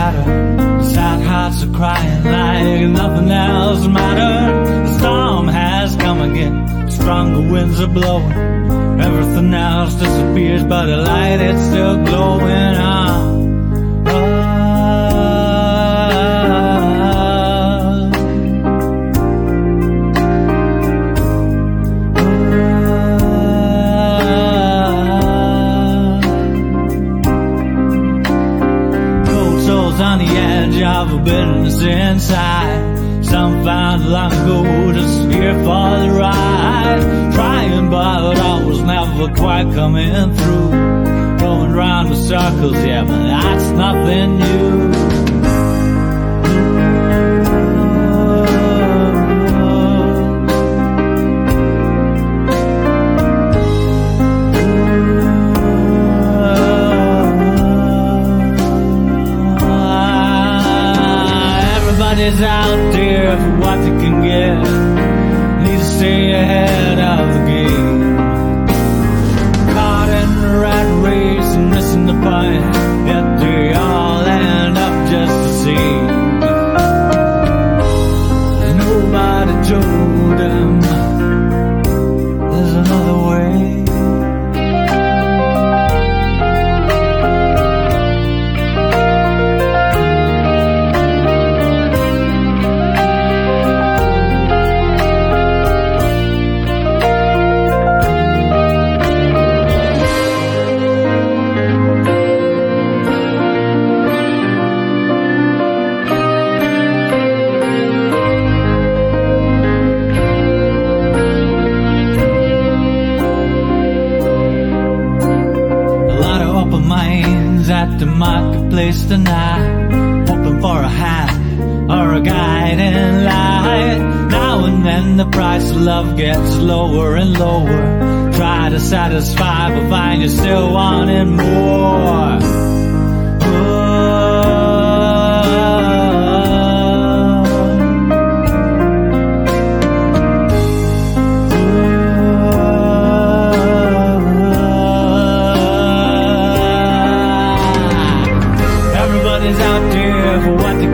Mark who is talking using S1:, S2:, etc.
S1: chatter. The sad hearts are crying like nothing else mattered. The storm has come again, stronger winds are blowing. Everything else disappears, but the light is still glowing on. On the edge of a bitterness inside. Some found long ago just here for the ride. Trying but always never quite coming through. Going round in circles, yeah, but that's nothing new. Everybody's out there for what they can get. Need to stay ahead of the game. Caught in the rat race and missing the point, yet they all end up just the same. Nobody told them there's another way. At the marketplace tonight, hoping for a hand or a guiding light. Now and then the price of love gets lower and lower. Try to satisfy, but find you're still wanting more. Everybody's out there for what they